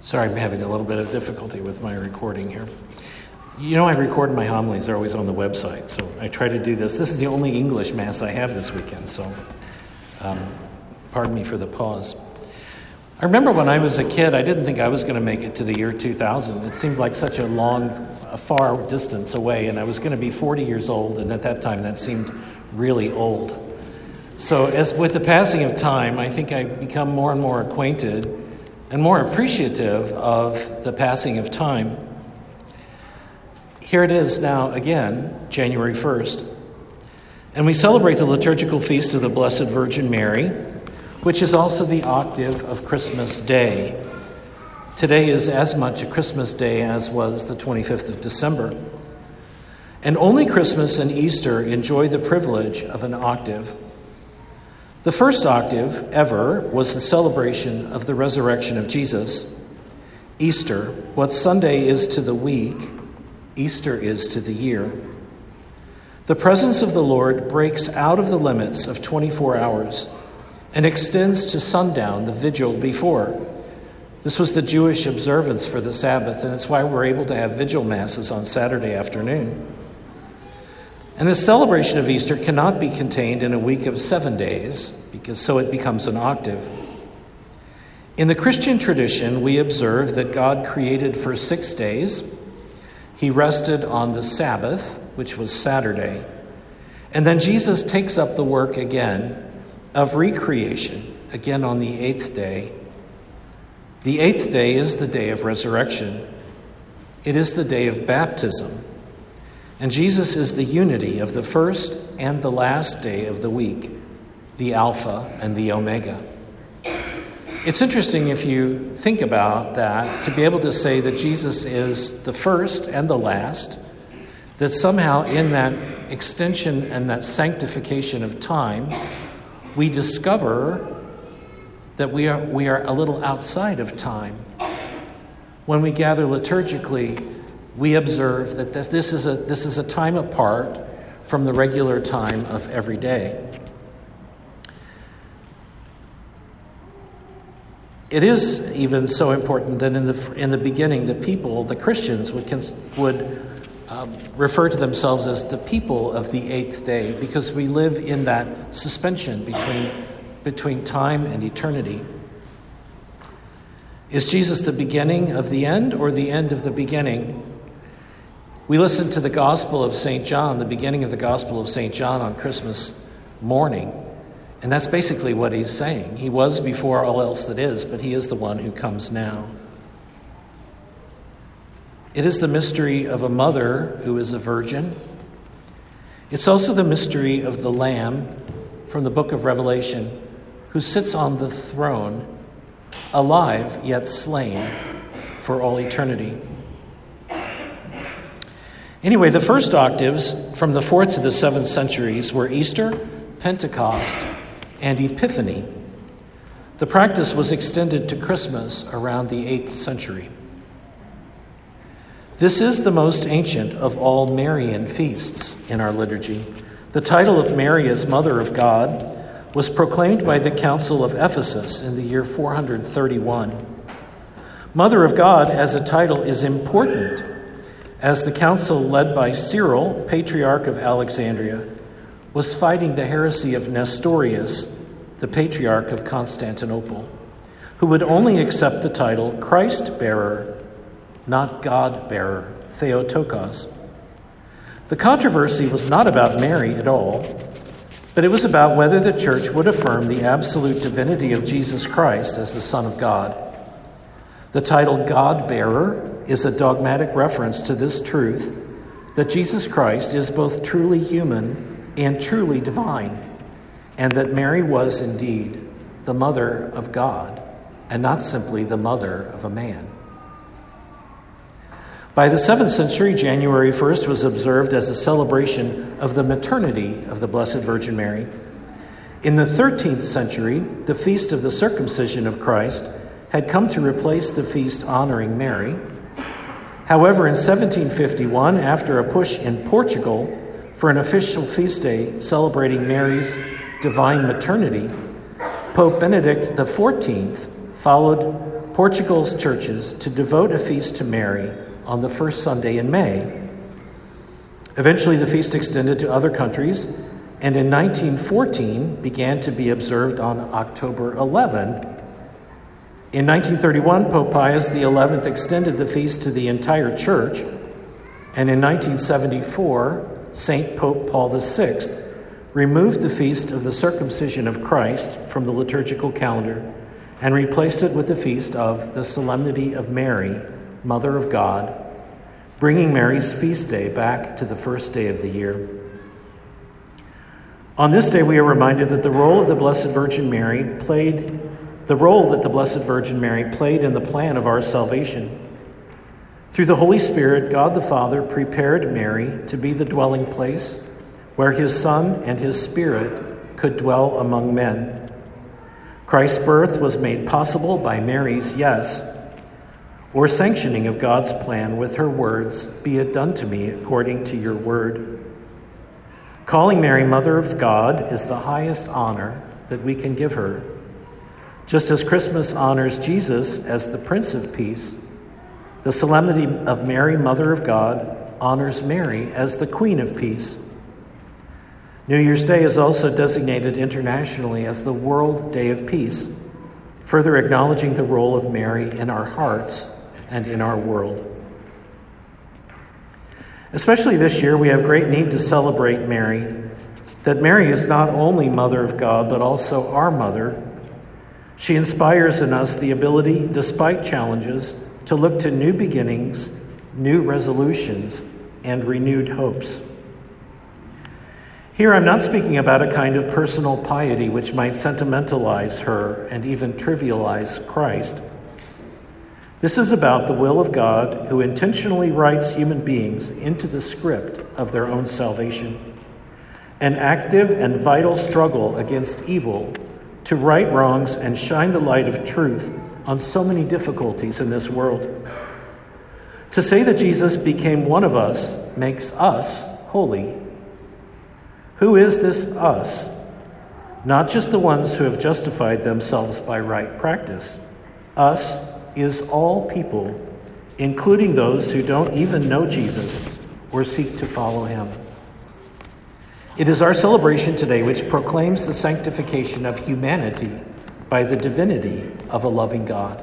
Sorry, I'm having a little bit of difficulty with my recording here. You know, I record my homilies. They're always on the website, so I try to do this. This is the only English Mass I have this weekend, so pardon me for the pause. I remember when I was a kid, I didn't think I was going to make it to the year 2000. It seemed like such a far distance away, and I was going to be 40 years old, and at that time that seemed really old. So as with the passing of time, I think I become more and more acquainted and more appreciative of the passing of time. Here it is now again, January 1st. And we celebrate the liturgical feast of the Blessed Virgin Mary, which is also the octave of Christmas Day. Today is as much a Christmas Day as was the 25th of December. And only Christmas and Easter enjoy the privilege of an octave. The first octave ever was the celebration of the resurrection of Jesus. Easter, what Sunday is to the week, Easter is to the year. The presence of the Lord breaks out of the limits of 24 hours and extends to sundown, the vigil before. This was the Jewish observance for the Sabbath, and it's why we're able to have vigil masses on Saturday afternoon. And the celebration of Easter cannot be contained in a week of 7 days, because so it becomes an octave. In the Christian tradition, we observe that God created for 6 days. He rested on the Sabbath, which was Saturday. And then Jesus takes up the work again of recreation, again on the 8th day. The 8th day is the day of resurrection. It is the day of baptism. And Jesus is the unity of the first and the last day of the week, the Alpha and the Omega. It's interesting if you think about that, to be able to say that Jesus is the first and the last, that somehow in that extension and that sanctification of time, we discover that we are a little outside of time. When we gather liturgically, we observe that this is a time apart from the regular time of every day. It is even so important that in the beginning, the people, the Christians, would refer to themselves as the people of the 8th day, because we live in that suspension between time and eternity. Is Jesus the beginning of the end or the end of the beginning? We listen to the Gospel of St. John, the beginning of the Gospel of St. John on Christmas morning, and that's basically what he's saying. He was before all else that is, but he is the one who comes now. It is the mystery of a mother who is a virgin. It's also the mystery of the Lamb from the book of Revelation, who sits on the throne, alive yet slain for all eternity. Anyway, the first octaves from the 4th to the 7th centuries were Easter, Pentecost, and Epiphany. The practice was extended to Christmas around the 8th century. This is the most ancient of all Marian feasts in our liturgy. The title of Mary as Mother of God was proclaimed by the Council of Ephesus in the year 431. Mother of God as a title is important, as the council led by Cyril, Patriarch of Alexandria, was fighting the heresy of Nestorius, the Patriarch of Constantinople, who would only accept the title Christ-bearer, not God-bearer, Theotokos. The controversy was not about Mary at all, but it was about whether the Church would affirm the absolute divinity of Jesus Christ as the Son of God. The title God-bearer is a dogmatic reference to this truth, that Jesus Christ is both truly human and truly divine, and that Mary was indeed the mother of God, and not simply the mother of a man. By the 7th century, January 1st was observed as a celebration of the maternity of the Blessed Virgin Mary. In the 13th century, the feast of the circumcision of Christ had come to replace the feast honoring Mary. However, in 1751, after a push in Portugal for an official feast day celebrating Mary's divine maternity, Pope Benedict XIV followed Portugal's churches to devote a feast to Mary on the first Sunday in May. Eventually, the feast extended to other countries, and in 1914 began to be observed on October 11. In 1931, Pope Pius XI extended the feast to the entire church, and in 1974, St. Pope Paul VI removed the feast of the circumcision of Christ from the liturgical calendar and replaced it with the feast of the Solemnity of Mary, Mother of God, bringing Mary's feast day back to the first day of the year. On this day, we are reminded that the role that the Blessed Virgin Mary played in the plan of our salvation. Through the Holy Spirit, God the Father prepared Mary to be the dwelling place where his Son and his Spirit could dwell among men. Christ's birth was made possible by Mary's yes, or sanctioning of God's plan with her words, "Be it done to me according to your word." Calling Mary Mother of God is the highest honor that we can give her. Just as Christmas honors Jesus as the Prince of Peace, the Solemnity of Mary, Mother of God, honors Mary as the Queen of Peace. New Year's Day is also designated internationally as the World Day of Peace, further acknowledging the role of Mary in our hearts and in our world. Especially this year, we have great need to celebrate Mary, that Mary is not only Mother of God, but also our Mother. She inspires in us the ability, despite challenges, to look to new beginnings, new resolutions, and renewed hopes. Here, I'm not speaking about a kind of personal piety which might sentimentalize her and even trivialize Christ. This is about the will of God, who intentionally writes human beings into the script of their own salvation. An active and vital struggle against evil to right wrongs and shine the light of truth on so many difficulties in this world. To say that Jesus became one of us makes us holy. Who is this us? Not just the ones who have justified themselves by right practice. Us is all people, including those who don't even know Jesus or seek to follow him. It is our celebration today which proclaims the sanctification of humanity by the divinity of a loving God.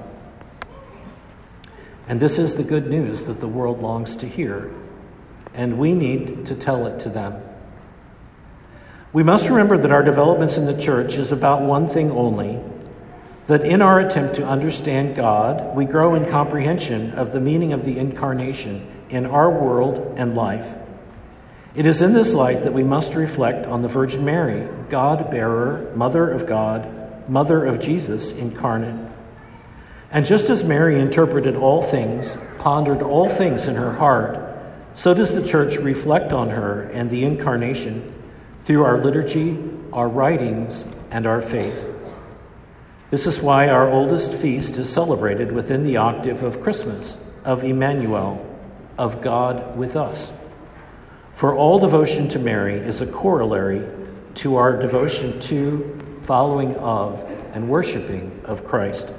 And this is the good news that the world longs to hear, and we need to tell it to them. We must remember that our developments in the church is about one thing only, that in our attempt to understand God, we grow in comprehension of the meaning of the incarnation in our world and life. It is in this light that we must reflect on the Virgin Mary, God-bearer, Mother of God, Mother of Jesus incarnate. And just as Mary interpreted all things, pondered all things in her heart, so does the church reflect on her and the incarnation through our liturgy, our writings, and our faith. This is why our oldest feast is celebrated within the octave of Christmas, of Emmanuel, of God with us. For all devotion to Mary is a corollary to our devotion to, following of, and worshiping of Christ.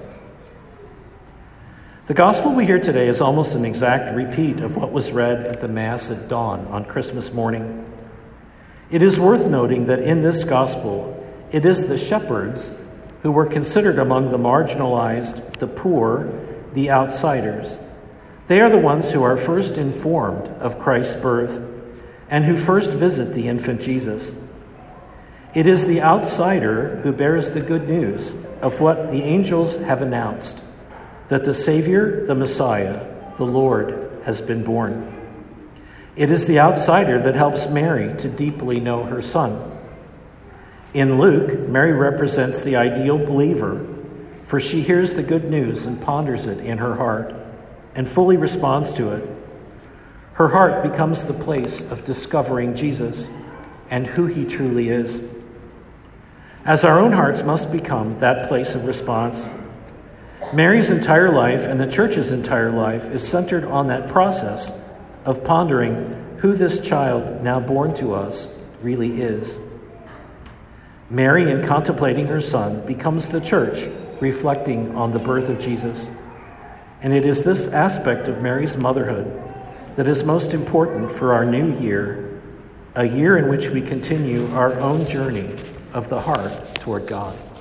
The gospel we hear today is almost an exact repeat of what was read at the Mass at dawn on Christmas morning. It is worth noting that in this gospel, it is the shepherds who were considered among the marginalized, the poor, the outsiders. They are the ones who are first informed of Christ's birth and who first visit the infant Jesus. It is the outsider who bears the good news of what the angels have announced, that the Savior, the Messiah, the Lord, has been born. It is the outsider that helps Mary to deeply know her Son. In Luke, Mary represents the ideal believer, for she hears the good news and ponders it in her heart and fully responds to it. Her heart becomes the place of discovering Jesus and who he truly is. As our own hearts must become that place of response, Mary's entire life and the church's entire life is centered on that process of pondering who this child now born to us really is. Mary, in contemplating her Son, becomes the church, reflecting on the birth of Jesus. And it is this aspect of Mary's motherhood that is most important for our new year, a year in which we continue our own journey of the heart toward God.